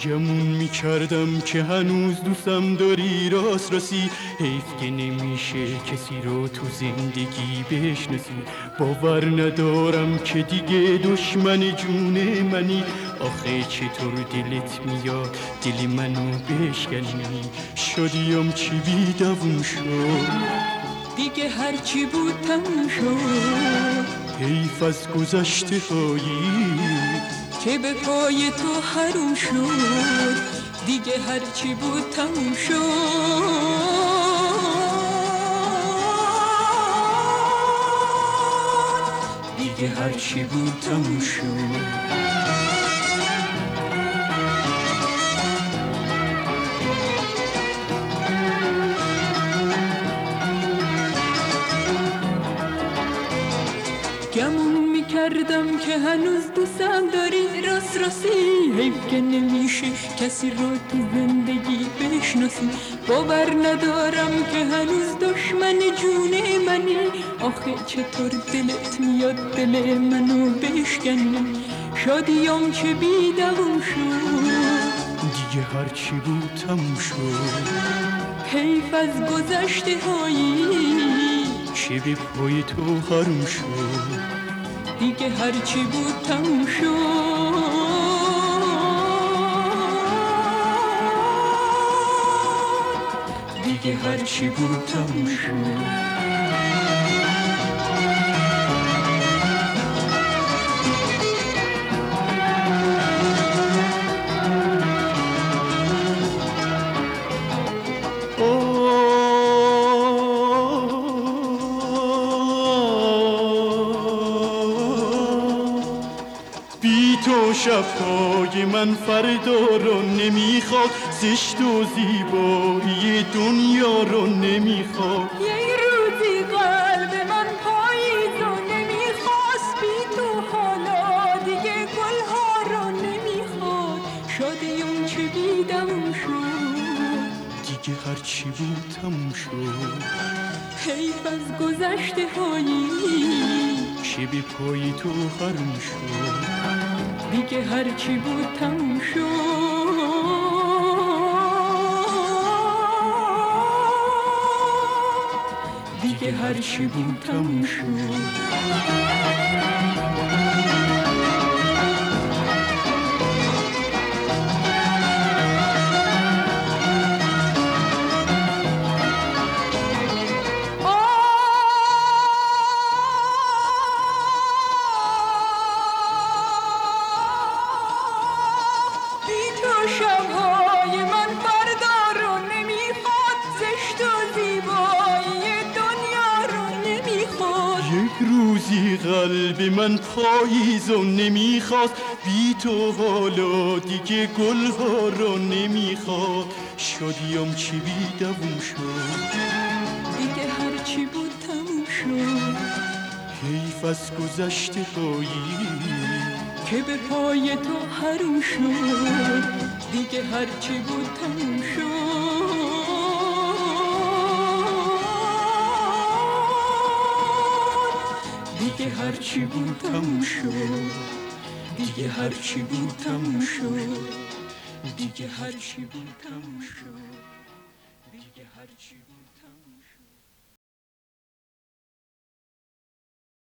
گمون میکردم که هنوز دوستم داری راست راستی، حیف که نمیشه کسی رو تو زندگی بشناسی. باور ندارم که دیگه دشمن جون منی، آخه چطور دلت میاد دل منو بشکنی؟ شدیم چی بی دووم شد، دیگه هرچی بود تموم شد. حیف از گذشته هایی که به پای تو حروم شد. دیگه هرچی بود تموم شد. دیگه هرچی بود تموم شد. گمون میکردم که هنوز دوستم داری راست راستی، حیف که نمیشه کسی رو تو زندگی بشناسی. باور ندارم که هنوز دشمن جون منی، آخه چطور دلت میاد دل منو بشکنی؟ شادیم چه بی دووم شد، دیگه هرچی بود تموم شد. حیف از گذشته هایی چه به پای تو حروم شد. دیگه هرچی بود تموم شد. دیگه هرچی بود تموم شد. بی تو شب‌های من فردا رو نمیخواد، زشت و زیبایی دنیا رو نمیخواد. یه روزی قلب من پاییزو نمیخواست، بی تو حالا دیگه گلها رو نمیخواد. شادیم چه بی دووم شد، دیگه هرچی بود تموم شد. حیف از گذشته هایی چه به پای تو حروم شد. دیگه هرچی بود تموم شد. دیگه هرچی بود تموم شد. شب‌های من فردا رو نمیخواد، زشت و زیبایی دنیا رو نمیخواد. یک روزی قلب من پاییزو نمیخواست، بی تو حالا دیگه گلها رو نمیخواد. شادیم چی بی دووم شد. دیگه هرچی بود تموم شد. حیف از گذشته هایی که به پای تو حروم شد. دیگه هرچی بود تموم شد. دیگه هرچی بود تموم شد. دیگه هرچی بود تموم شد. دیگه هرچی بود تموم شد.